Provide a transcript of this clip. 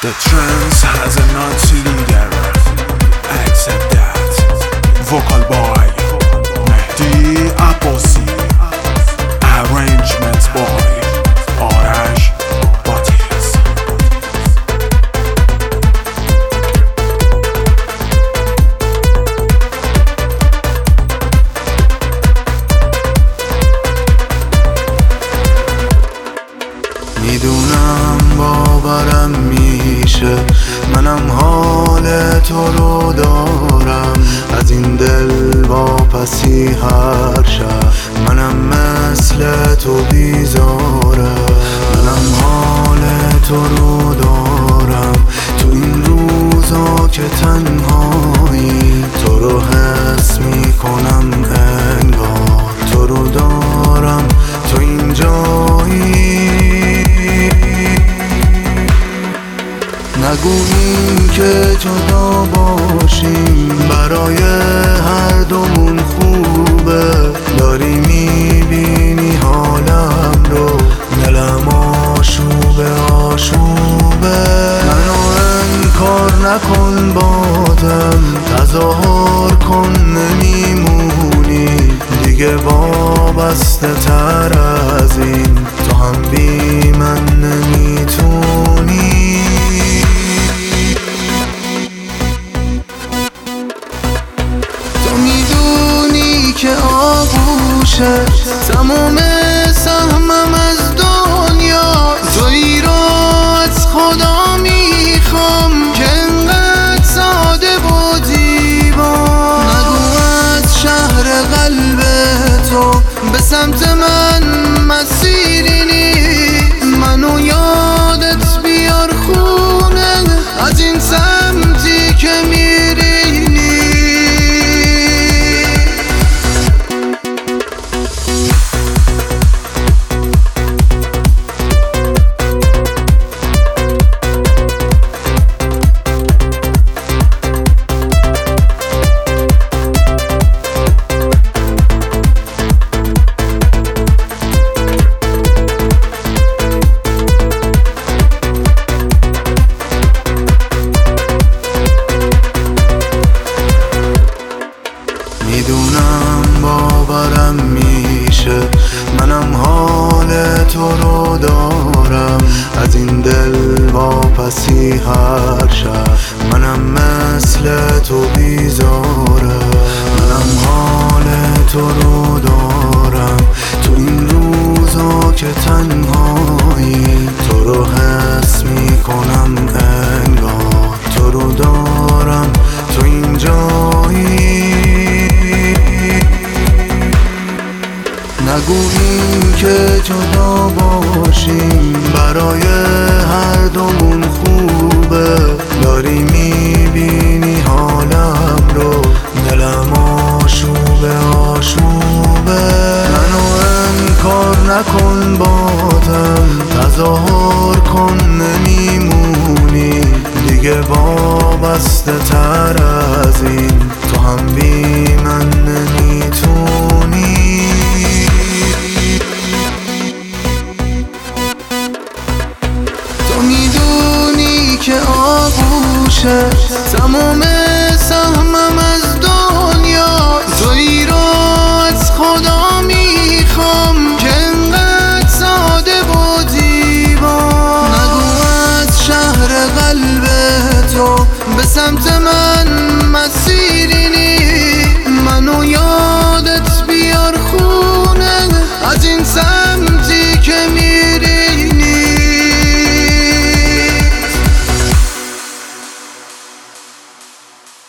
The trance has a naughty leader. Accept that. Vocal boy Mehdi Abbasi. Arrangements boy آرش باتیس. میدونم باورم میشه، منم حال تو رو دارم، از این دل واپسی هر شب، منم مثل تو بیزارم، منم حال تو رو دارم، تو این روزا که تنهایی تو رو حس میکنم، انگار تو رو دارم، تو این جایی. نگو این که جدا باشیم برای هر دومون خوبه، داری میبینی حالم رو، دلم آشوبه آشوبه. منو انکار نکن بادم، تظاهر کن نمیمونی دیگه، وابسته تر از این تو هم بی من نمیتونی. که آغوشه تمام سهمم از دنیا، تویی رو از خدا میخوام که انقدر ساده و دیوان. نگو از شهر قلب تو به سمت من مسیری نیست، منو یادت بیار خونه از این سمتی که میری. میدونم باورم میشه، منم حال تو رو دارم، از این دل واپسی هر شب، منم مثل تو بیزارم، منم حال تو رو دارم، تو این روزا که تنهایی تو رو حس میکنم، انگار تو رو دارم، تو این جایی. نگو این که جدا باشیم برای هر دومون خوبه، داری میبینی حالم رو، دلم آشوبه آشوبه. منو انکار نکن بادم، تظاهر کن نمیمونی دیگه، وابسته تر از این تو هم بی من نمیتونی. میدونی که آغوشه تمام سهمم از دنیا، تویی رو از خدا میخوام که انقدر ساده و دیوان. نگو از شهر قلب تو به سمت